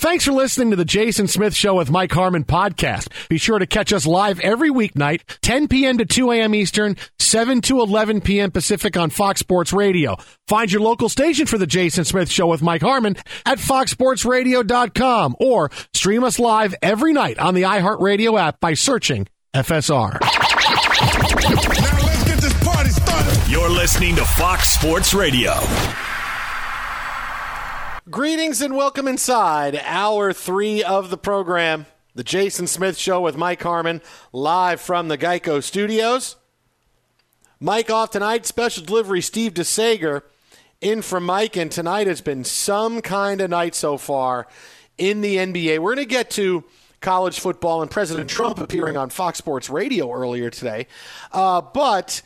Thanks for listening to the Jason Smith Show with Mike Harmon podcast. Be sure to catch us live every weeknight, 10 p.m. to 2 a.m. Eastern, 7 to 11 p.m. Pacific on Fox Sports Radio. Find your local station for the Jason Smith Show with Mike Harmon at foxsportsradio.com or stream us live every night on the iHeartRadio app by searching FSR. Now let's get this party started. You're listening to Fox Sports Radio. Greetings and welcome inside Hour 3 of the program, the Jason Smith Show with Mike Harmon, live from the Geico Studios. Mike off tonight, special delivery Steve DeSager in from Mike, and tonight has been some kind of night so far in the NBA. We're going to get to college football and President Trump appearing on Fox Sports Radio earlier today, but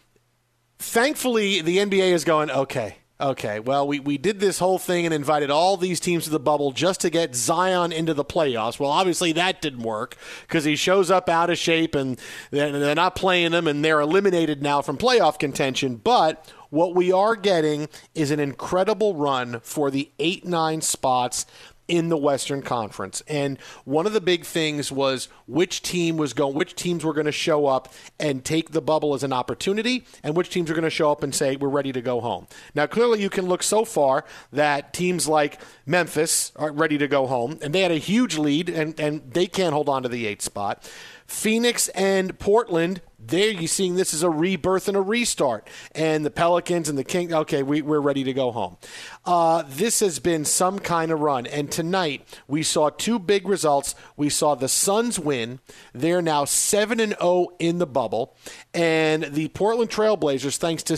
thankfully the NBA is going, Okay, well, we did this whole thing and invited all these teams to the bubble just to get Zion into the playoffs. Well, obviously that didn't work because he shows up out of shape and they're not playing him and they're eliminated now from playoff contention. But what we are getting is an incredible run for the 8-9 spots in the Western Conference. And one of the big things was which teams were going to show up and take the bubble as an opportunity and which teams are going to show up and say, we're ready to go home. Now, clearly you can look so far that teams like Memphis are ready to go home, and they had a huge lead, and they can't hold on to the 8th spot. Phoenix and Portland, there you're seeing this as a rebirth and a restart. And the Pelicans and the Kings, okay, we're ready to go home. This has been some kind of run. And tonight we saw two big results. We saw the Suns win. They're now 7-0 in the bubble. And the Portland Trailblazers, thanks to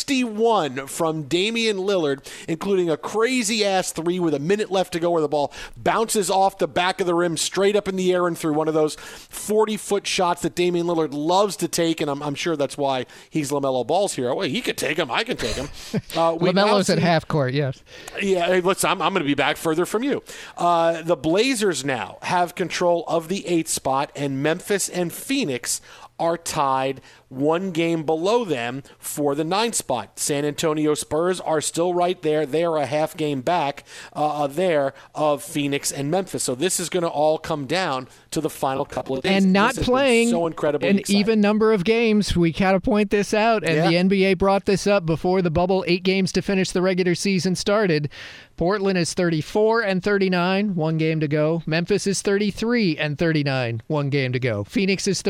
61 from Damian Lillard, including a crazy-ass three with a minute left to go where the ball bounces off the back of the rim straight up in the air and through one of those 40-foot shots that Damian Lillard loves to take, and I'm sure that's why he's LaMelo Ball's hero. Well, he could take him. I can take him. LaMelo's at half court, yes. Yeah, hey, listen, I'm going to be back further from you. The Blazers now have control of the 8th spot, and Memphis and Phoenix are tied one game below them for the 9th spot. San Antonio Spurs are still right there. They are a half game back there of Phoenix and Memphis. So this is going to all come down to the final couple of days. And not playing so incredibly an exciting. Even number of games. We kind of point this out, and the NBA brought this up before the bubble. 8 games to finish the regular season started. Portland is 34-39, 1 game to go. Memphis is 33-39, 1 game to go. Phoenix is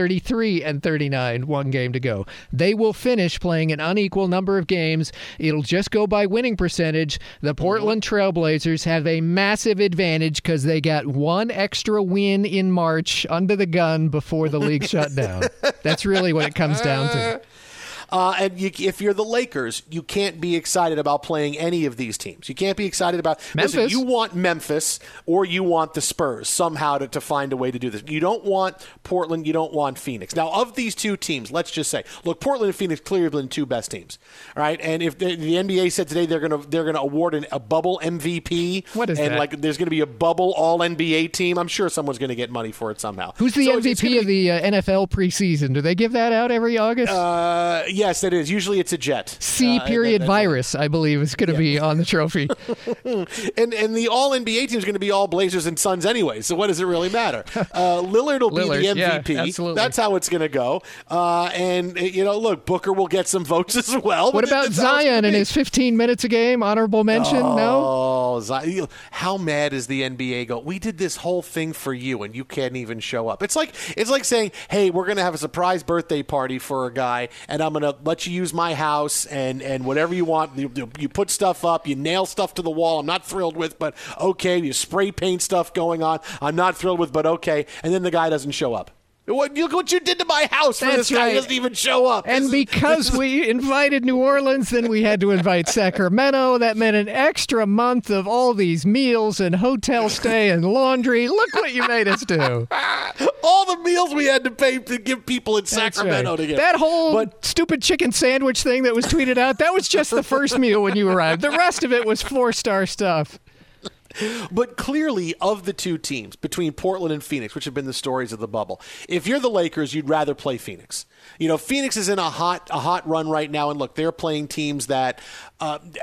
33-39, 1 game to go. They will finish playing an unequal number of games. It'll just go by winning percentage. The Portland Trailblazers have a massive advantage because they got 1 extra win in March under the gun before the league shut down. That's really what it comes down to. If you're the Lakers, you can't be excited about playing any of these teams. You can't be excited about Memphis. Listen, you want Memphis or you want the Spurs somehow to find a way to do this. You don't want Portland. You don't want Phoenix. Now, of these two teams, let's just say, look, Portland and Phoenix clearly have been the 2 best teams. All right, and if the NBA said today they're gonna award a bubble MVP, what is and that? like there's going to be a bubble All NBA team, I'm sure someone's going to get money for it somehow. Who's the MVP of the NFL preseason? Do they give that out every August? Yes, it is. Usually it's a Jet. Virus, I believe, is going to be on the trophy. and the All NBA team is going to be all Blazers and Suns anyway, so what does it really matter? Lillard will be the MVP. Yeah, absolutely. That's how it's going to go. Look, Booker will get some votes as well. What about Zion and his 15 minutes a game? Honorable mention? No? Zion. How mad is the NBA go? We did this whole thing for you, and you can't even show up. It's like saying, hey, we're going to have a surprise birthday party for a guy, and I'm going to let you use my house and whatever you want. You put stuff up, you nail stuff to the wall. I'm not thrilled with, but okay. You spray paint stuff going on. I'm not thrilled with, but okay. And then the guy doesn't show up. Look what you did to my house. This guy doesn't even show up. And because we invited New Orleans, then we had to invite Sacramento. That meant an extra month of all these meals and hotel stay and laundry. Look what you made us do. All the meals we had to pay to give people in Sacramento to get. That whole stupid chicken sandwich thing that was tweeted out, that was just the first meal when you arrived. The rest of it was 4-star stuff. But clearly, of the two teams, between Portland and Phoenix, which have been the stories of the bubble, if you're the Lakers, you'd rather play Phoenix. Phoenix is in a hot run right now, and look, they're playing teams that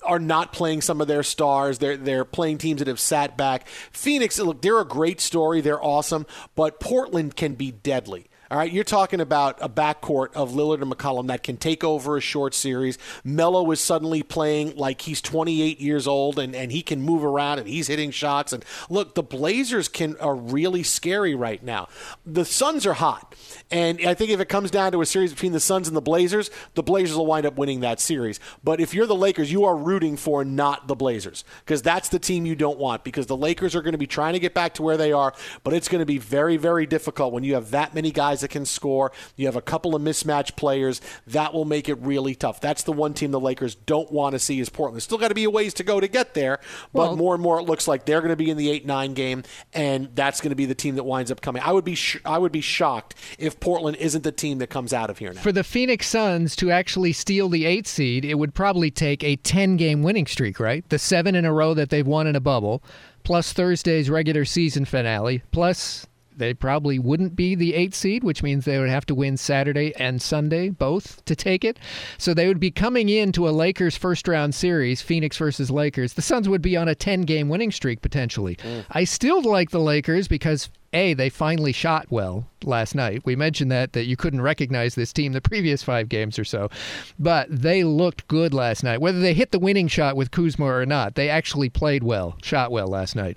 are not playing some of their stars. They're playing teams that have sat back. Phoenix, look, they're a great story. They're awesome, but Portland can be deadly. All right, you're talking about a backcourt of Lillard and McCollum that can take over a short series. Melo is suddenly playing like he's 28 years old, and he can move around, and he's hitting shots. And look, the Blazers are really scary right now. The Suns are hot, and I think if it comes down to a series between the Suns and the Blazers will wind up winning that series. But if you're the Lakers, you are rooting for not the Blazers, because that's the team you don't want, because the Lakers are going to be trying to get back to where they are, but it's going to be very, very difficult when you have that many guys that can score. You have a couple of mismatched players. That will make it really tough. That's the one team the Lakers don't want to see is Portland. Still got to be a ways to go to get there, but more and more it looks like they're going to be in the 8-9 game, and that's going to be the team that winds up coming. I would be shocked if Portland isn't the team that comes out of here now. For the Phoenix Suns to actually steal the 8th seed, it would probably take a 10-game winning streak, right? The 7 in a row that they've won in a bubble, plus Thursday's regular season finale, plus they probably wouldn't be the 8th seed, which means they would have to win Saturday and Sunday, both, to take it. So they would be coming into a Lakers first-round series, Phoenix versus Lakers. The Suns would be on a 10-game winning streak, potentially. I still like the Lakers because they finally shot well last night. We mentioned that you couldn't recognize this team the previous 5 games or so. But they looked good last night. Whether they hit the winning shot with Kuzma or not, they actually played well, shot well last night.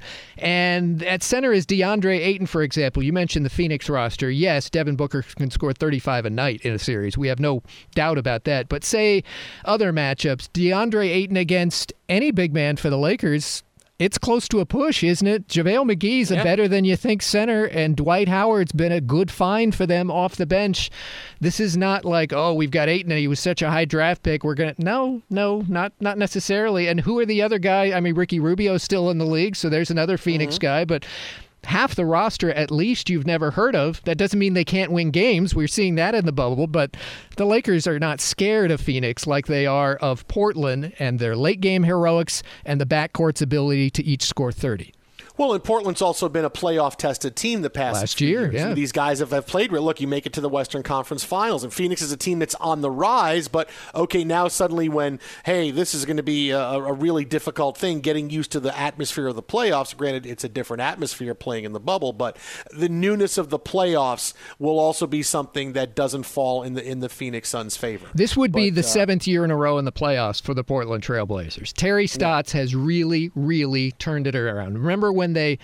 And at center is DeAndre Ayton, for example. You mentioned the Phoenix roster. Yes, Devin Booker can score 35 a night in a series. We have no doubt about that. But say other matchups, DeAndre Ayton against any big man for the Lakers, it's close to a push, isn't it? JaVale McGee's a better than you think center, and Dwight Howard's been a good find for them off the bench. This is not like, we've got Ayton and he was such a high draft pick. We're going to no, not necessarily. And who are the other guy? I mean, Ricky Rubio's still in the league, so there's another Phoenix guy, but half the roster at least you've never heard of. That doesn't mean they can't win games. We're seeing that in the bubble, but the Lakers are not scared of Phoenix like they are of Portland and their late game heroics and the backcourt's ability to each score 30. Well, and Portland's also been a playoff-tested team the past few years. Yeah. These guys have played real. Look, you make it to the Western Conference Finals, and Phoenix is a team that's on the rise, but, okay, now suddenly when, this is going to be a really difficult thing, getting used to the atmosphere of the playoffs. Granted, it's a different atmosphere playing in the bubble, but the newness of the playoffs will also be something that doesn't fall in the Phoenix Suns' favor. This would be the 7th year in a row in the playoffs for the Portland Trail Blazers. Terry Stotts has really, really turned it around. Remember when it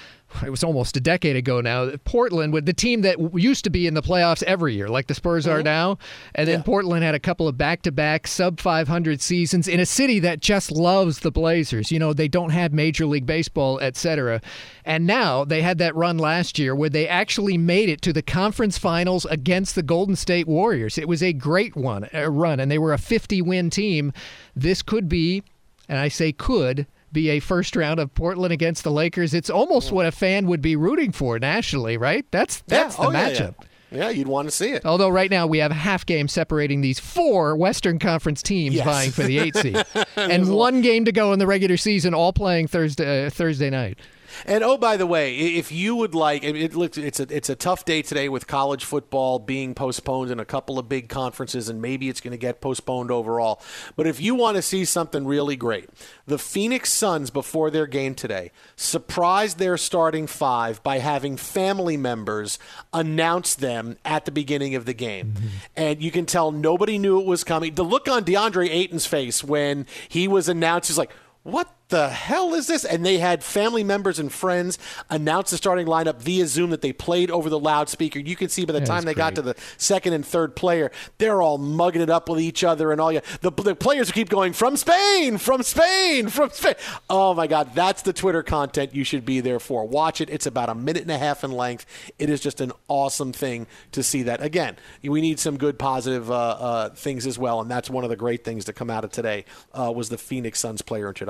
was almost a decade ago now, Portland, with the team that used to be in the playoffs every year, like the Spurs are now, and then Portland had a couple of back-to-back sub-500 seasons in a city that just loves the Blazers. You know, they don't have Major League Baseball, etc. And now they had that run last year where they actually made it to the conference finals against the Golden State Warriors. It was a great run, and they were a 50-win team. This could be, and I say could, be a first round of Portland against the Lakers. It's almost what a fan would be rooting for nationally, right? That's the matchup. Yeah, you'd want to see it. Although right now we have a half game separating these 4 Western Conference teams vying for the 8th seed. And 1 game to go in the regular season, all playing Thursday night. And by the way, if you would like, it's a tough day today with college football being postponed in a couple of big conferences, and maybe it's going to get postponed overall. But if you want to see something really great, the Phoenix Suns before their game today surprised their starting 5 by having family members announce them at the beginning of the game. Mm-hmm. And you can tell nobody knew it was coming. The look on DeAndre Ayton's face when he was announced is like, what the hell is this? And they had family members and friends announce the starting lineup via Zoom that they played over the loudspeaker. You can see by the time they got to the second and third player, they're all mugging it up with each other and all. The players keep going, from Spain, from Spain, from Spain. Oh, my God. That's the Twitter content you should be there for. Watch it. It's about 1.5 minutes in length. It is just an awesome thing to see that. Again, we need some good positive things as well, and that's one of the great things to come out of today was the Phoenix Suns player introduction. Well, last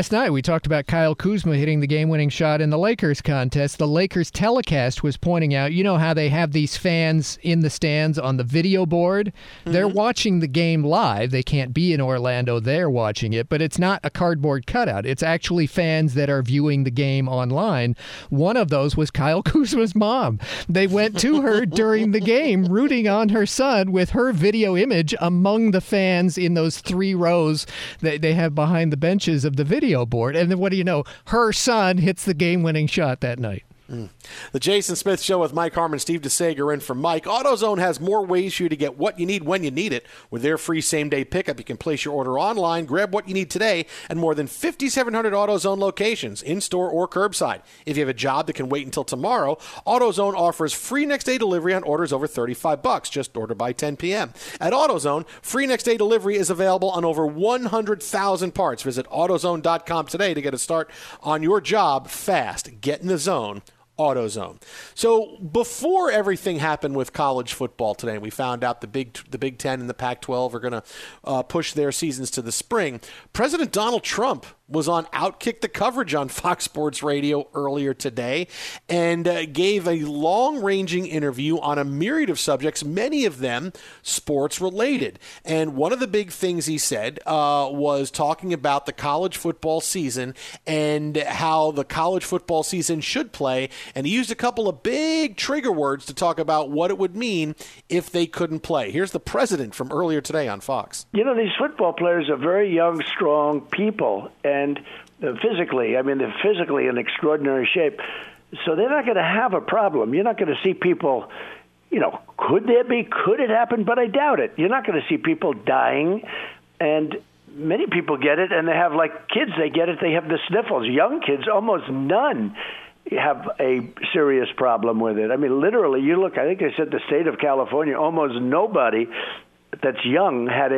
last night we talked about Kyle Kuzma hitting the game-winning shot in the Lakers contest. The Lakers telecast was pointing out, you know how they have these fans in the stands on the video board? Mm-hmm. They're watching the game live. They can't be in Orlando. They're watching it, but it's not a cardboard cutout. It's actually fans that are viewing the game online. One of those was Kyle Kuzma's mom. They went to her during the game, rooting on her son with her video image among the fans in those 3 rows that they have behind the benches of the video board. And then what do you know? Her son hits the game-winning shot that night. The Jason Smith Show with Mike Harmon, Steve DeSager in for Mike. AutoZone has more ways for you to get what you need when you need it. With their free same-day pickup, you can place your order online, grab what you need today, and more than 5,700 AutoZone locations, in-store or curbside. If you have a job that can wait until tomorrow, AutoZone offers free next-day delivery on orders over $35. Just order by 10 p.m. At AutoZone, free next-day delivery is available on over 100,000 parts. Visit AutoZone.com today to get a start on your job fast. Get in the zone. AutoZone. So before everything happened with college football today, we found out the Big Ten and the Pac-12 are going to push their seasons to the spring. President Donald Trump was on Outkick the Coverage on Fox Sports Radio earlier today and gave a long-ranging interview on a myriad of subjects, many of them sports-related. And one of the big things he said was talking about the college football season and how the college football season should play. And he used a couple of big trigger words to talk about what it would mean if they couldn't play. Here's the president from earlier today on Fox. You know, these football players are very young, strong people, and physically, they're physically in extraordinary shape. So they're not going to have a problem. You're not going to see people, could it happen? But I doubt it. You're not going to see people dying. And many people get it, and they have, like kids, they get it, they have the sniffles. Young kids, almost none have a serious problem with it. Literally, you look, I think they said the state of California, almost nobody that's young had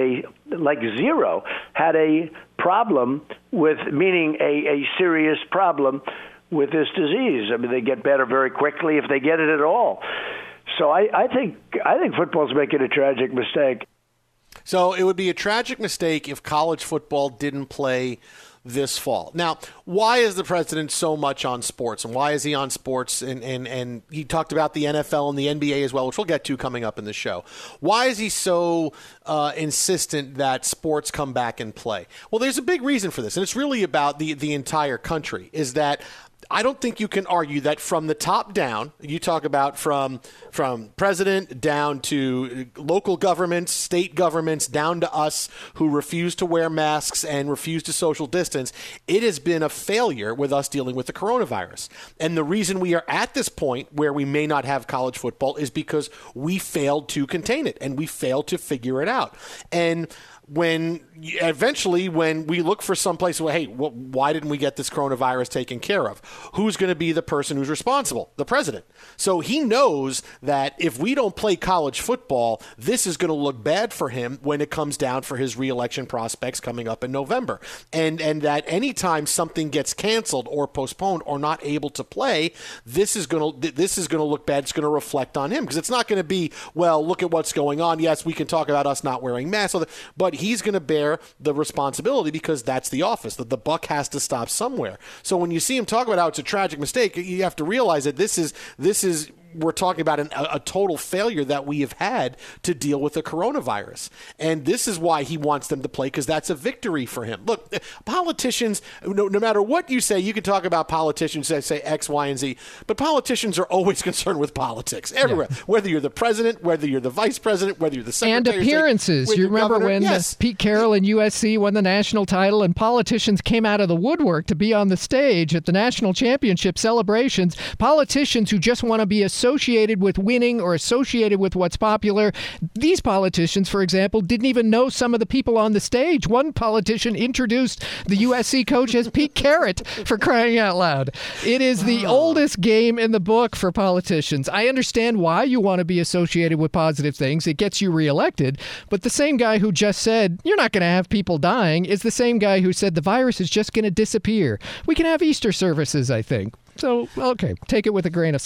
zero had a problem with, meaning a serious problem with this disease. They get better very quickly if they get it at all. So I think football's making a tragic mistake. So it would be a tragic mistake if college football didn't play this fall. Now, why is the president so much on sports, and why is he on sports? And he talked about the NFL and the NBA as well, which we'll get to coming up in the show. Why is he so insistent that sports come back and play? Well, there's a big reason for this, and it's really about the entire country, is that I don't think you can argue that from the top down, you talk about from president down to local governments, state governments, down to us who refuse to wear masks and refuse to social distance, it has been a failure with us dealing with the coronavirus. And the reason we are at this point where we may not have college football is because we failed to contain it and we failed to figure it out. And when we look for someplace, why didn't we get this coronavirus taken care of? Who's going to be the person who's responsible? The president. So he knows that if we don't play college football, this is going to look bad for him when it comes down for his reelection prospects coming up in November. And that anytime something gets canceled or postponed or not able to play, this is going to look bad. It's going to reflect on him because it's not going to be, well, look at what's going on. Yes, we can talk about us not wearing masks, but he's going to bear the responsibility because that's the office, that the buck has to stop somewhere. So when you see him talk about how it's a tragic mistake, you have to realize that this is we're talking about a total failure that we have had to deal with the coronavirus. And this is why he wants them to play, because that's a victory for him. Look, politicians, no matter what you say, you can talk about politicians that say X, Y, and Z, but politicians are always concerned with politics everywhere. Yeah. Whether you're the president, whether you're the vice president, whether you're the secretary. And appearances. You remember when yes. Pete Carroll and USC won the national title and politicians came out of the woodwork to be on the stage at the national championship celebrations. Politicians who just want to be associated with winning or associated with what's popular. These politicians, for example, didn't even know some of the people on the stage. One politician introduced the USC coach as Pete Carrot, for crying out loud. It is the oldest game in the book for politicians. I understand why you want to be associated with positive things. It gets you reelected. But the same guy who just said, you're not going to have people dying, is the same guy who said the virus is just going to disappear. We can have Easter services, I think. So, okay, take it with a grain of salt.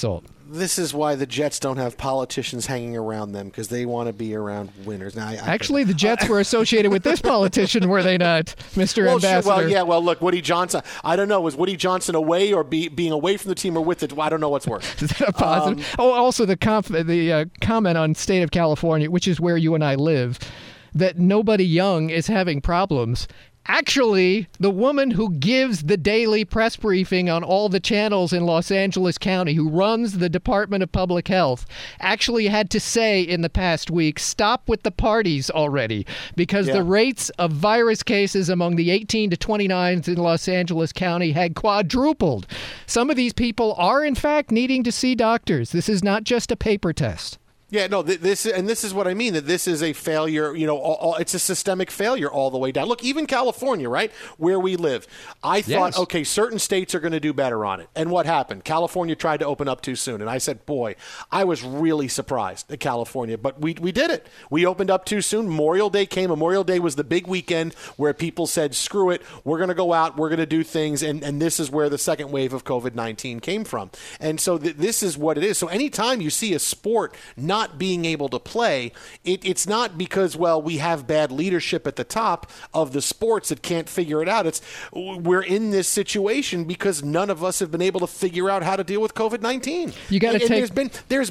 this is why the Jets don't have politicians hanging around them, because they want to be around winners. Now, actually, the Jets were associated with this politician, were they not, Mr. Ambassador? Sure. Well, look, Woody Johnson. I don't know. Was Woody Johnson away or being away from the team or with it? I don't know what's worse. Is that a positive? Also, the comment on state of California, which is where you and I live, that nobody young is having problems. Actually, the woman who gives the daily press briefing on all the channels in Los Angeles County, who runs the Department of Public Health, actually had to say in the past week, stop with the parties already, because the rates of virus cases among the 18 to 29s in Los Angeles County had quadrupled. Some of these people are, in fact, needing to see doctors. This is not just a paper test. Yeah, no, this is what I mean, that this is a failure, it's a systemic failure all the way down. Look, even California, right, where we live, I thought, okay, certain states are going to do better on it. And what happened? California tried to open up too soon. And I said, boy, I was really surprised at California. But we did it. We opened up too soon. Memorial Day came. Memorial Day was the big weekend where people said, screw it, we're going to go out, we're going to do things. And this is where the second wave of COVID-19 came from. And so this is what it is. So anytime you see a sport not being able to play, it's not because, we have bad leadership at the top of the sports that can't figure it out. We're in this situation because none of us have been able to figure out how to deal with COVID-19. You got to take. There's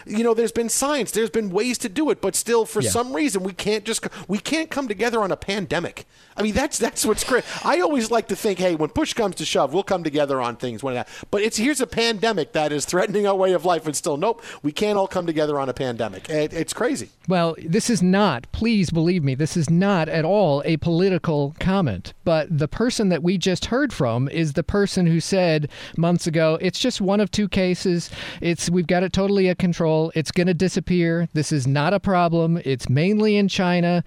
been science, there's been ways to do it, but still, for some reason, we can't come together on a pandemic. I mean, that's what's great. I always like to think, hey, when push comes to shove, we'll come together on things. But here's a pandemic that is threatening our way of life, and still, nope, we can't all come together on a pandemic. It's crazy. Well, this is not, please believe me, this is not at all a political comment. But the person that we just heard from is the person who said months ago, it's just one of two cases. We've got it totally under control. It's going to disappear. This is not a problem. It's mainly in China.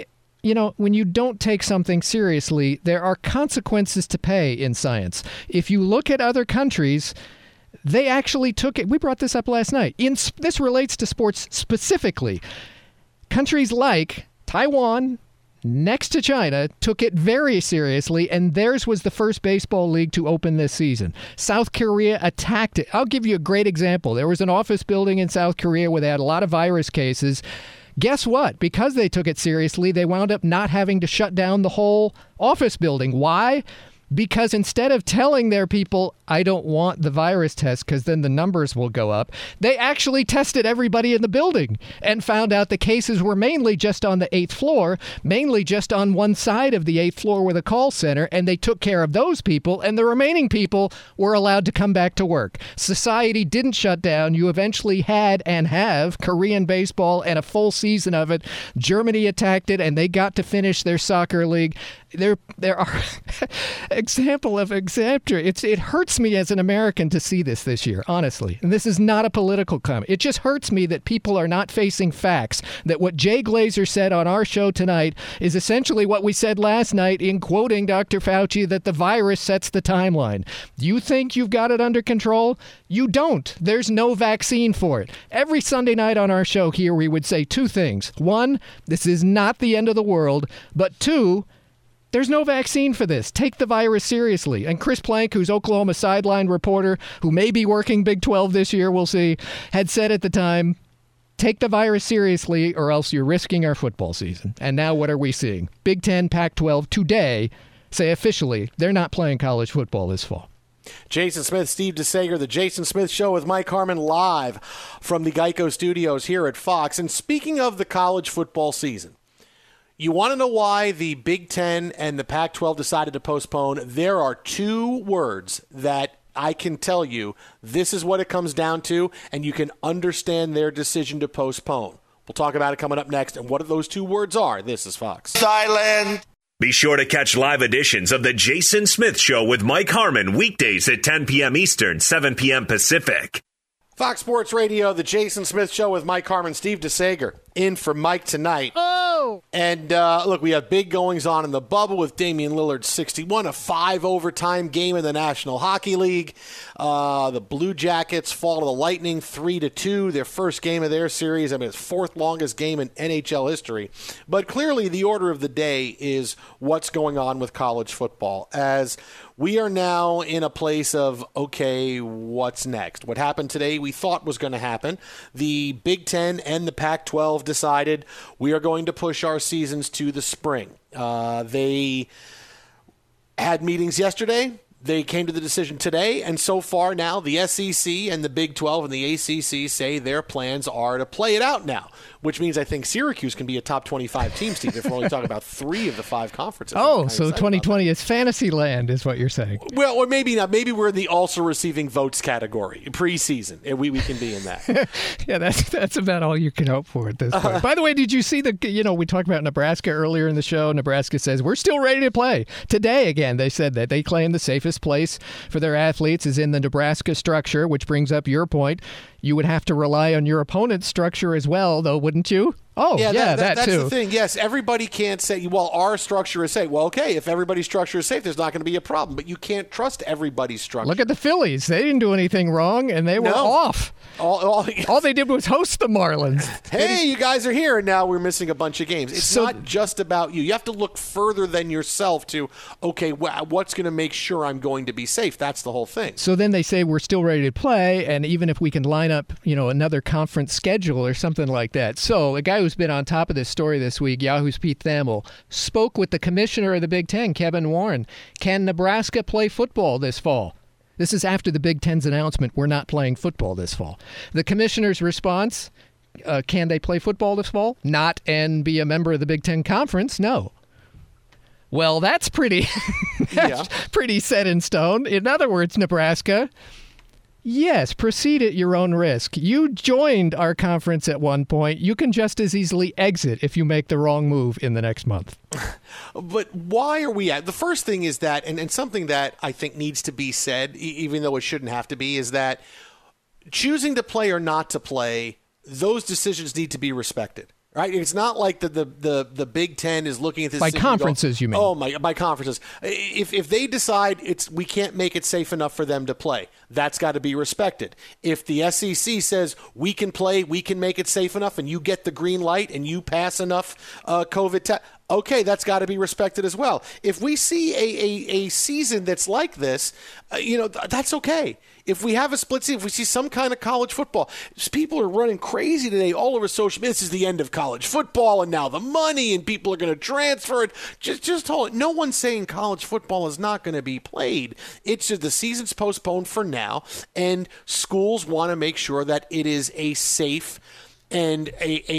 When you don't take something seriously, there are consequences to pay in science. If you look at other countries, they actually took it. We brought this up last night. This relates to sports specifically. Countries like Taiwan, next to China, took it very seriously, and theirs was the first baseball league to open this season. South Korea attacked it. I'll give you a great example. There was an office building in South Korea where they had a lot of virus cases. Guess what? Because they took it seriously, they wound up not having to shut down the whole office building. Why? Because instead of telling their people, I don't want the virus test because then the numbers will go up, they actually tested everybody in the building and found out the cases were mainly just on the 8th floor, mainly just on one side of the 8th floor with a call center, and they took care of those people, and the remaining people were allowed to come back to work. Society didn't shut down. You eventually had and have Korean baseball and a full season of it. Germany attacked it, and they got to finish their soccer league. There are example of example. It hurts me as an American to see this year, honestly. And this is not a political comment. It just hurts me that people are not facing facts, that what Jay Glazer said on our show tonight is essentially what we said last night in quoting Dr. Fauci, that the virus sets the timeline. You think you've got it under control? You don't. There's no vaccine for it. Every Sunday night on our show here, we would say two things. One, this is not the end of the world. But two, there's no vaccine for this. Take the virus seriously. And Chris Plank, who's Oklahoma sideline reporter, who may be working Big 12 this year, we'll see, had said at the time, take the virus seriously or else you're risking our football season. And now what are we seeing? Big 10, Pac-12 today say officially they're not playing college football this fall. Jason Smith, Steve DeSager, The Jason Smith Show with Mike Harmon live from the Geico Studios here at Fox. And speaking of the college football season, you want to know why the Big Ten and the Pac-12 decided to postpone? There are two words that I can tell you this is what it comes down to, and you can understand their decision to postpone. We'll talk about it coming up next, and what those two words are. This is Fox. Silent. Be sure to catch live editions of The Jason Smith Show with Mike Harmon weekdays at 10 p.m. Eastern, 7 p.m. Pacific. Fox Sports Radio, The Jason Smith Show with Mike Harmon, Steve DeSager in for Mike tonight. Oh! And look, we have big goings on in the bubble with Damian Lillard 61, a 5-overtime game in the National Hockey League. The Blue Jackets fall to the Lightning 3-2, their first game of their series. I mean, it's fourth longest game in NHL history. But clearly the order of the day is what's going on with college football, as we are now in a place of, okay, what's next? What happened today we thought was going to happen. The Big Ten and the Pac-12 decided we are going to push our seasons to the spring. They had meetings yesterday. They came to the decision today, and so far now the SEC and the Big 12 and the ACC say their plans are to play it out now, which means I think Syracuse can be a top 25 team, Steve, if we're only talking about 3 of the 5 conferences. Oh, so 2020 is fantasy land is what you're saying. Well, or maybe not. Maybe we're in the also receiving votes category, preseason. We can be in that. Yeah, that's about all you can hope for at this point. By the way, did you see we talked about Nebraska earlier in the show. Nebraska says, we're still ready to play. Today, again, they said that they claim the safest place for their athletes is in the Nebraska structure, which brings up your point. You would have to rely on your opponent's structure as well, though, wouldn't you? Oh, yeah, that's too. That's the thing. Yes, everybody can't say, well, our structure is safe. Well, okay, if everybody's structure is safe, there's not going to be a problem. But you can't trust everybody's structure. Look at the Phillies. They didn't do anything wrong, and they were off. All they did was host the Marlins. Hey, you guys are here, and now we're missing a bunch of games. It's not just about you. You have to look further than yourself to, okay, what's going to make sure I'm going to be safe? That's the whole thing. So then they say we're still ready to play, and even if we can line up, another conference schedule or something like that. So a guy who's been on top of this story this week, Yahoo's Pete Thamel, spoke with the commissioner of the Big Ten, Kevin Warren. Can Nebraska play football this fall? This is after the Big Ten's announcement we're not playing football this fall. The commissioner's response, can they play football this fall? Not and be a member of the Big Ten Conference? No. Well, that's pretty set in stone. In other words, Nebraska, yes, proceed at your own risk. You joined our conference at one point. You can just as easily exit if you make the wrong move in the next month. But why are we at? The first thing is that, and something that I think needs to be said, even though it shouldn't have to be, is that choosing to play or not to play, those decisions need to be respected. Right? It's not like the Big Ten is looking at this by conferences. You mean? Oh my! By conferences. If they decide we can't make it safe enough for them to play, that's got to be respected. If the SEC says we can play, we can make it safe enough, and you get the green light and you pass enough COVID tests, okay, that's got to be respected as well. If we see a season that's like this, that's okay. If we have a split season, if we see some kind of college football, people are running crazy today all over social media. This is the end of college football, and now the money, and people are going to transfer it. Just hold it. No one's saying college football is not going to be played. It's just the season's postponed for now, and schools want to make sure that it is a safe and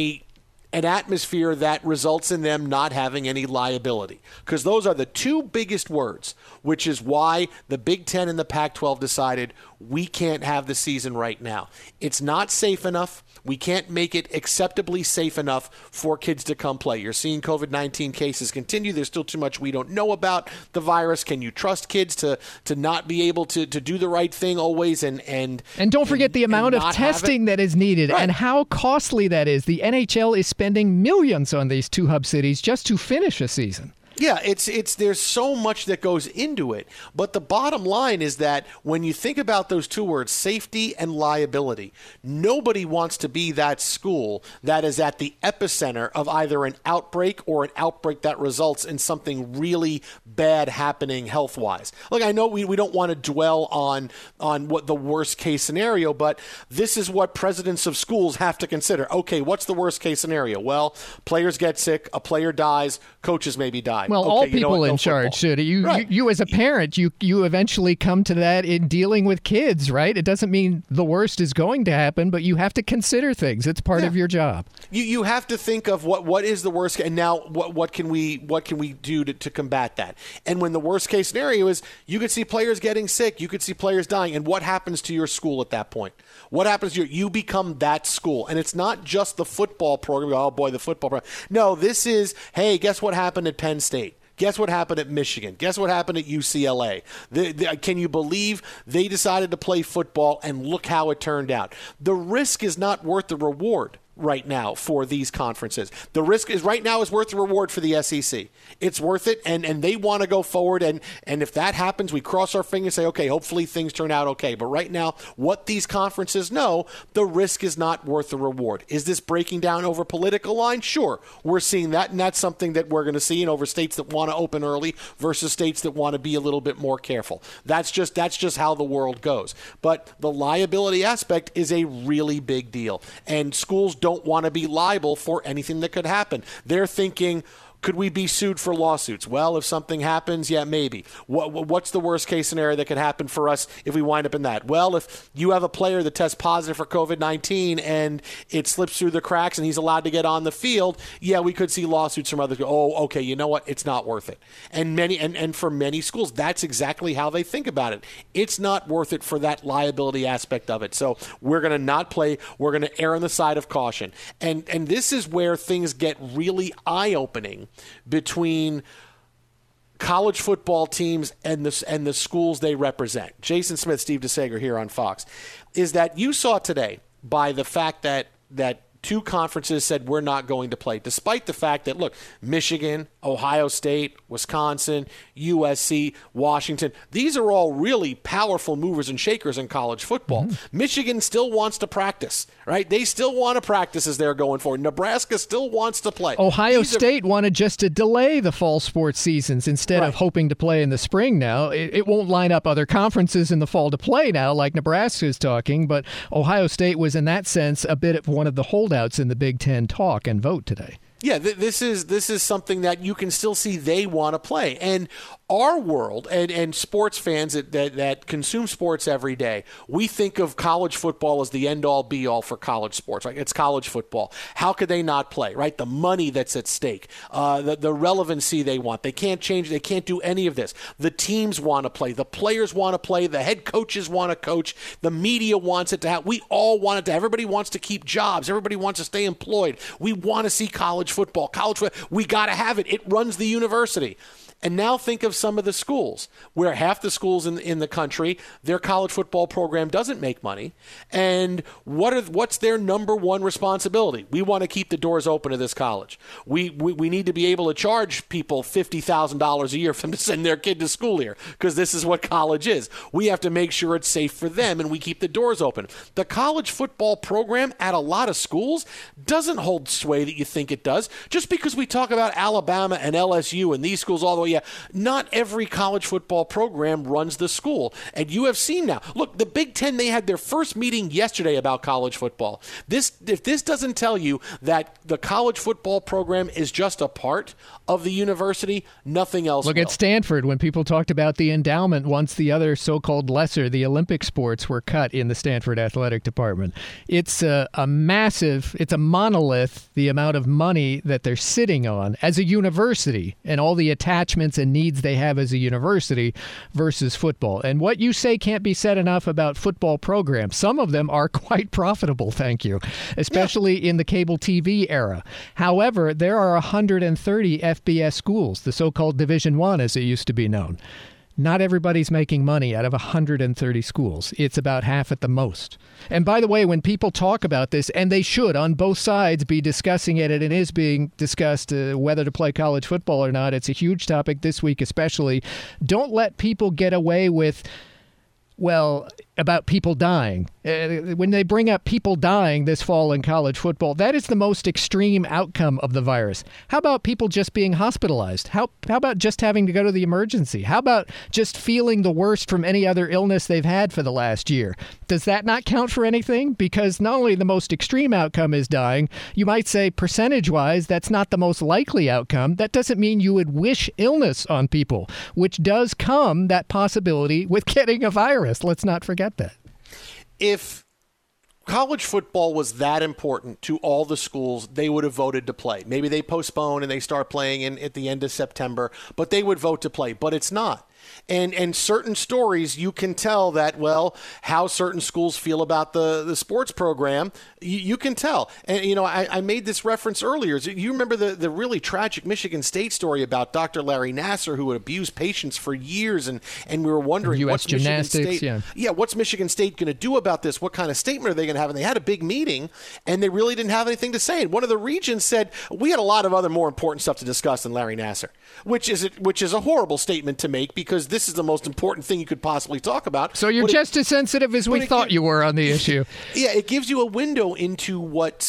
an atmosphere that results in them not having any liability. Because those are the two biggest words, which is why the Big Ten and the Pac-12 decided we can't have the season right now. It's not safe enough. We can't make it acceptably safe enough for kids to come play. You're seeing COVID-19 cases continue. There's still too much we don't know about the virus. Can you trust kids to not be able to do the right thing always? And don't forget the amount of testing that is needed and how costly that is. The NHL is spending millions on these two hub cities just to finish a season. Yeah, it's there's so much that goes into it. But the bottom line is that when you think about those two words, safety and liability, nobody wants to be that school that is at the epicenter of either an outbreak or an outbreak that results in something really bad happening health-wise. Look, I know we don't want to dwell on what the worst case scenario, but this is what presidents of schools have to consider. Okay, what's the worst case scenario? Well, players get sick, a player dies, coaches maybe die. Well, okay, all people in charge should. You as a parent, you eventually come to that in dealing with kids, right? It doesn't mean the worst is going to happen, but you have to consider things. It's part of your job. You have to think of what is the worst, and now what can we do to combat that? And when the worst case scenario is, you could see players getting sick, you could see players dying, and what happens to your school at that point? What happens to you become that school, and it's not just the football program. Oh boy, the football program. No, this is, hey, guess what happened at Penn State? Guess what happened at Michigan? Guess what happened at UCLA? Can you believe they decided to play football, and look how it turned out? The risk is not worth the reward. right now for these conferences. The risk is right now is worth the reward for the SEC. It's worth it, and they want to go forward, and if that happens, we cross our fingers and say, okay, hopefully things turn out okay. But right now, what these conferences know, the risk is not worth the reward. Is this breaking down over political lines? Sure, we're seeing that, and that's something that we're going to see in over states that want to open early versus states that want to be a little bit more careful. That's just how the world goes. But the liability aspect is a really big deal, and schools don't want to be liable for anything that could happen. They're thinking, could we be sued for lawsuits? Well, if something happens, yeah, maybe. What's the worst case scenario that could happen for us if we wind up in that? Well, if you have a player that tests positive for COVID-19 and it slips through the cracks and he's allowed to get on the field, yeah, we could see lawsuits from others. Oh, okay, you know what? It's not worth it. And for many schools, that's exactly how they think about it. It's not worth it for that liability aspect of it. So we're going to not play. We're going to err on the side of caution. And this is where things get really eye-opening between college football teams and the schools they represent. Jason Smith, Steve DeSager here on Fox, is that you saw today by the fact that two conferences said we're not going to play, despite the fact that, look, Michigan, Ohio State, Wisconsin, USC, Washington, these are all really powerful movers and shakers in college football. Mm-hmm. Michigan still wants to practice, right? They still want to practice as they're going forward. Nebraska still wants to play. Ohio State wanted just to delay the fall sports seasons instead of hoping to play in the spring now. It won't line up other conferences in the fall to play now, like Nebraska is talking, but Ohio State was in that sense a bit of one of the holdouts in the Big Ten talk and vote today. Yeah, this is something that you can still see they want to play. And our world and sports fans that consume sports every day, we think of college football as the end-all, be-all for college sports. Right? It's college football. How could they not play, right? The money that's at stake, the relevancy they want. They can't change. They can't do any of this. The teams want to play. The players want to play. The head coaches want to coach. The media wants it to have. We all want it to. Everybody wants to keep jobs. Everybody wants to stay employed. We want to see college football. We got to have it. It runs the university. And now think of some of the schools where half the schools in the country, their college football program doesn't make money. And what's their number one responsibility? We want to keep the doors open to this college. We need to be able to charge people $50,000 a year for them to send their kid to school here because this is what college is. We have to make sure it's safe for them and we keep the doors open. The college football program at a lot of schools doesn't hold sway that you think it does. Just because we talk about Alabama and LSU and these schools all the way, not every college football program runs the school. And you have seen now. Look, the Big Ten, they had their first meeting yesterday about college football. If this doesn't tell you that the college football program is just a part of the university, nothing else Look at Stanford, when people talked about the endowment once the other so-called lesser, the Olympic sports, were cut in the Stanford athletic department. It's a massive, it's a monolith, the amount of money that they're sitting on as a university and all the attachments and needs they have as a university versus football. And what you say can't be said enough about football programs. Some of them are quite profitable, thank you, especially in the cable TV era. However, there are 130 FBS schools, the so-called Division I as it used to be known. Not everybody's making money out of 130 schools. It's about half at the most. And by the way, when people talk about this, and they should on both sides be discussing it, and it is being discussed whether to play college football or not, it's a huge topic this week especially. Don't let people get away with, about people dying. When they bring up people dying this fall in college football, that is the most extreme outcome of the virus. How about people just being hospitalized? How about just having to go to the emergency? How about just feeling the worst from any other illness they've had for the last year? Does that not count for anything? Because not only the most extreme outcome is dying, you might say percentage-wise that's not the most likely outcome. That doesn't mean you would wish illness on people, which does come, that possibility, with getting a virus. Let's not forget that. If college football was that important to all the schools, they would have voted to play. Maybe they postpone and they start playing at the end of September, but they would vote to play. But it's not. And certain stories, you can tell that, well, how certain schools feel about the sports program, you can tell. And, I made this reference earlier. You remember the really tragic Michigan State story about Dr. Larry Nassar, who had abused patients for years, and we were wondering, what's Michigan State? Yeah, what's Michigan State going to do about this? What kind of statement are they going to have? And they had a big meeting, and they really didn't have anything to say. And one of the regents said, we had a lot of other more important stuff to discuss than Larry Nassar, which is a horrible statement to make, because this is the most important thing you could possibly talk about. So you're just as sensitive as we thought you were on the issue. Yeah, it gives you a window into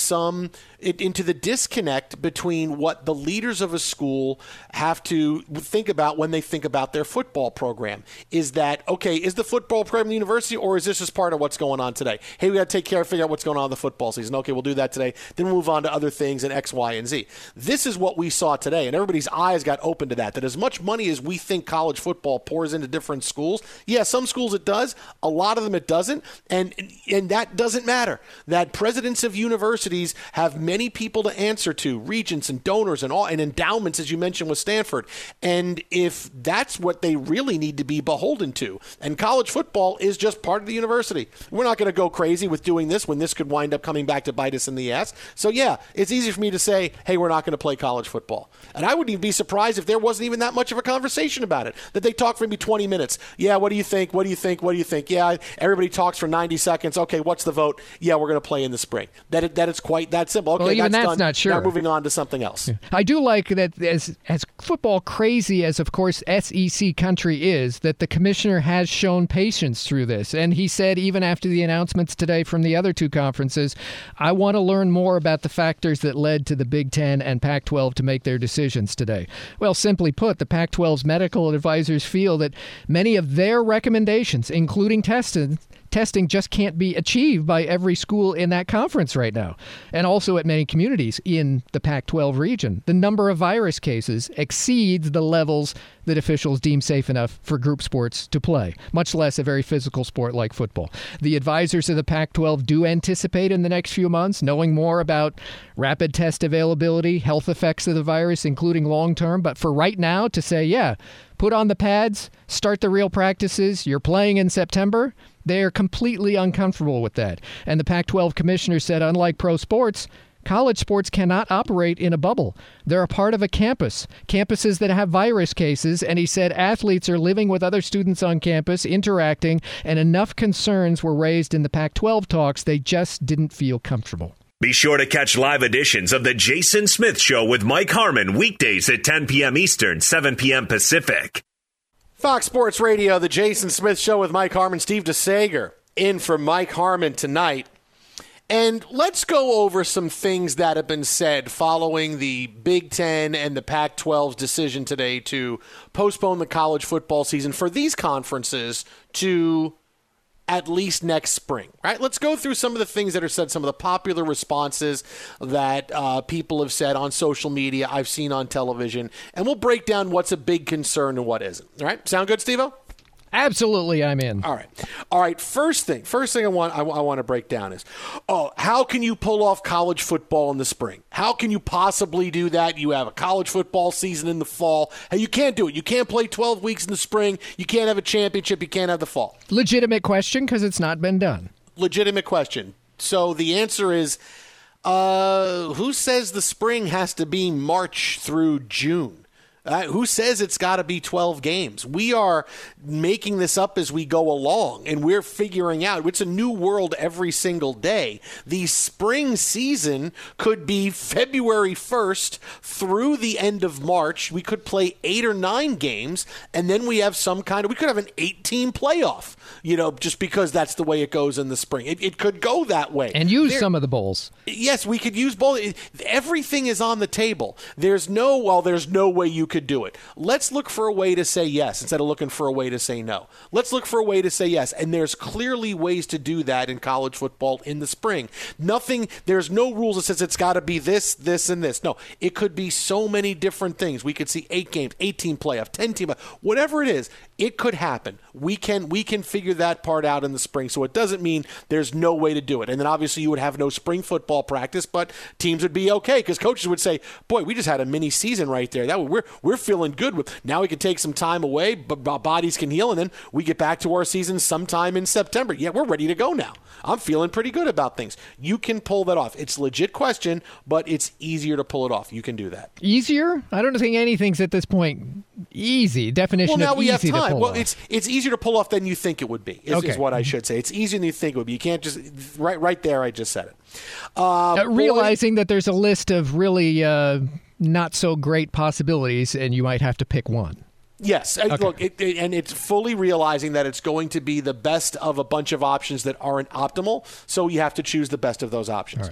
into the disconnect between what the leaders of a school have to think about when they think about their football program. Is that, okay, is the football program in the university, or is this just part of what's going on today? Hey, we got to figure out what's going on in the football season. Okay, we'll do that today. Then we'll move on to other things and X, Y, and Z. This is what we saw today, and everybody's eyes got open to that as much money as we think college football pours into different schools, yeah, some schools it does, a lot of them it doesn't, and that doesn't matter. That presidents of universities have many people to answer to, regents and donors and endowments, as you mentioned with Stanford. And if that's what they really need to be beholden to, and college football is just part of the university, we're not going to go crazy with doing this when this could wind up coming back to bite us in the ass. So yeah, it's easy for me to say, hey, we're not going to play college football. And I wouldn't even be surprised if there wasn't even that much of a conversation about it, that they talk for maybe 20 minutes. Yeah, what do you think? What do you think? What do you think? Yeah, everybody talks for 90 seconds. Okay, what's the vote? Yeah, we're going to play in the spring. That it's quite that simple. Okay, well, even that's done. Not sure. Now moving on to something else. Yeah. I do like that as football crazy as, of course, SEC country is, that the commissioner has shown patience through this. And he said, even after the announcements today from the other two conferences, I want to learn more about the factors that led to the Big Ten and Pac-12 to make their decisions today. Well, simply put, the Pac-12's medical advisors feel that many of their recommendations, including testing just can't be achieved by every school in that conference right now. And also at many communities in the Pac-12 region, the number of virus cases exceeds the levels that officials deem safe enough for group sports to play, much less a very physical sport like football. The advisors of the Pac-12 do anticipate in the next few months knowing more about rapid test availability, health effects of the virus, including long-term. But for right now to say, yeah, put on the pads, start the real practices, you're playing in September, they are completely uncomfortable with that. And the Pac-12 commissioner said, unlike pro sports, college sports cannot operate in a bubble. They're a part of a campus, campuses that have virus cases. And he said athletes are living with other students on campus, interacting, and enough concerns were raised in the Pac-12 talks, they just didn't feel comfortable. Be sure to catch live editions of The Jason Smith Show with Mike Harmon weekdays at 10 p.m. Eastern, 7 p.m. Pacific. Fox Sports Radio, The Jason Smith Show with Mike Harmon. Steve DeSager in for Mike Harmon tonight. And let's go over some things that have been said following the Big Ten and the Pac-12's decision today to postpone the college football season for these conferences to at least next spring, right? Let's go through some of the things that are said, some of the popular responses that people have said on social media, I've seen on television, and we'll break down what's a big concern and what isn't. All right? Sound good, Steve-O? Absolutely, I'm in. All right. First thing I want to break down is, how can you pull off college football in the spring? How can you possibly do that? You have a college football season in the fall. Hey, you can't do it. You can't play 12 weeks in the spring. You can't have a championship. You can't have the fall. Legitimate question, because it's not been done. Legitimate question. So the answer is, who says the spring has to be March through June? Who says it's got to be 12 games? We are making this up as we go along, and we're figuring out. It's a new world every single day. The spring season could be February 1st through the end of March. We could play 8 or 9 games, and then we have we could have an 8-team playoff, just because that's the way it goes in the spring. It could go that way. And use some of the bowls. Yes, we could use both. Everything is on the table. There's no way you could do it. Let's look for a way to say yes instead of looking for a way to say no. Let's look for a way to say yes. And there's clearly ways to do that in college football in the spring. There's no rules that says it's got to be this, and this. No, it could be so many different things. We could see 8 games, 8-team playoff, 10-team, whatever it is, it could happen. We can figure that part out in the spring. So it doesn't mean there's no way to do it. And then obviously you would have no spring football practice, but teams would be okay because coaches would say, boy, we just had a mini season right there. we're feeling good. Now we can take some time away, but our bodies can heal, and then we get back to our season sometime in September. Yeah, we're ready to go now. I'm feeling pretty good about things. You can pull that off. It's a legit question, but it's easier to pull it off. You can do that. Easier? I don't think anything's at this point easy. Definition well, now of we easy have time. to pull well, off. It's easier to pull off than you think it would be, is what I should say. It's easier than you think it would be. You can't just, right there, I just said it. Realizing that there's a list of really not so great possibilities, and you might have to pick one. Yes. Okay. Look, and it's fully realizing that it's going to be the best of a bunch of options that aren't optimal, so you have to choose the best of those options.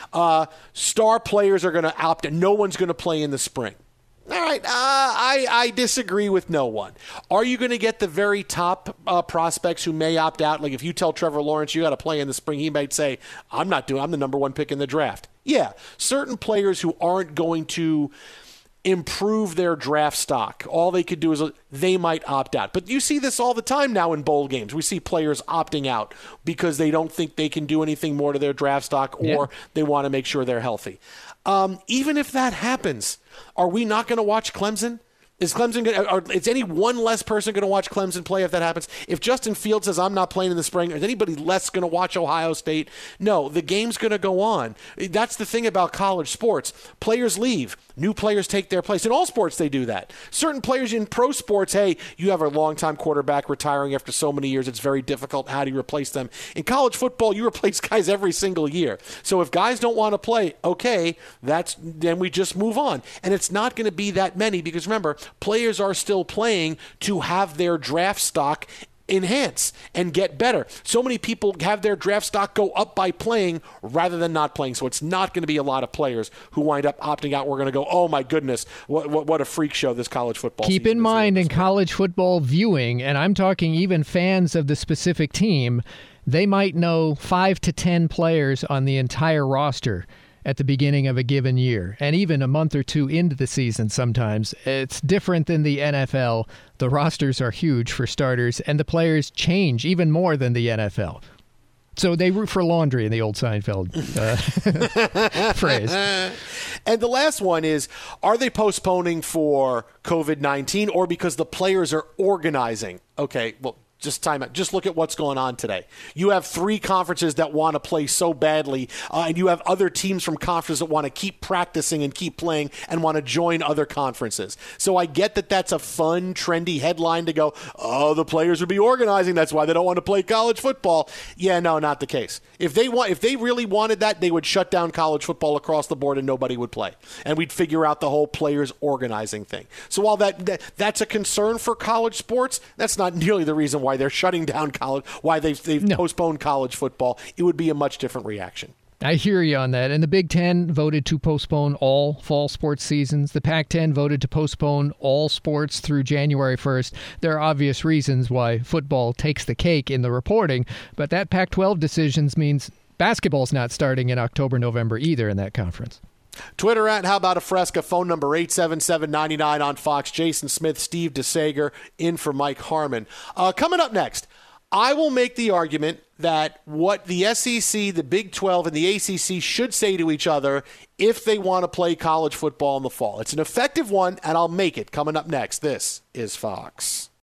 Star players are going to opt in. No one's going to play in the spring. All right, I disagree with no one. Are you going to get the very top prospects who may opt out? Like if you tell Trevor Lawrence you got to play in the spring, he might say, I'm the number one pick in the draft. Yeah, certain players who aren't going to improve their draft stock. All they could do is they might opt out. But you see this all the time now in bowl games. We see players opting out because they don't think they can do anything more to their draft stock, or they want to make sure they're healthy. Even if that happens, are we not going to watch Clemson? Is Clemson is any one less person going to watch Clemson play if that happens? If Justin Fields says, I'm not playing in the spring, is anybody less going to watch Ohio State? No, the game's going to go on. That's the thing about college sports. Players leave. New players take their place. In all sports, they do that. Certain players in pro sports, hey, you have a longtime quarterback retiring after so many years. It's very difficult. How do you replace them? In college football, you replace guys every single year. So if guys don't want to play, okay, then we just move on. And it's not going to be that many because, remember, players are still playing to have their draft stock enhance and get better. So many people have their draft stock go up by playing rather than not playing. So it's not going to be a lot of players who wind up opting out. We're going to go, oh my goodness, what a freak show this college football season is. Keep in mind in college football viewing, and I'm talking even fans of the specific team, they might know 5 to 10 players on the entire roster at the beginning of a given year, and even a month or two into the season sometimes. It's different than the NFL. The rosters are huge for starters, and the players change even more than the NFL. So they root for laundry in the old Seinfeld phrase. And the last one is, are they postponing for COVID-19 or because the players are organizing? Okay, well, just time out. Just look at what's going on today. You have 3 conferences that want to play so badly, and you have other teams from conferences that want to keep practicing and keep playing and want to join other conferences. So I get that that's a fun, trendy headline to go, oh, the players would be organizing. That's why they don't want to play college football. Yeah, no, not the case. If they really wanted that, they would shut down college football across the board and nobody would play. And we'd figure out the whole players organizing thing. So while that's a concern for college sports, that's not nearly the reason why they're shutting down college, why they've postponed college football. It would be a much different reaction. I hear you on that. And the Big Ten voted to postpone all fall sports seasons. The Pac-10 voted to postpone all sports through January 1st. There are obvious reasons why football takes the cake in the reporting, but that Pac-12 decision means basketball's not starting in October, November either in that conference. Twitter at How About a Fresca, phone number 877-99 on Fox. Jason Smith, Steve DeSager, in for Mike Harmon. Coming up next, I will make the argument that what the SEC, the Big 12, and the ACC should say to each other if they want to play college football in the fall. It's an effective one, and I'll make it. Coming up next, this is Fox.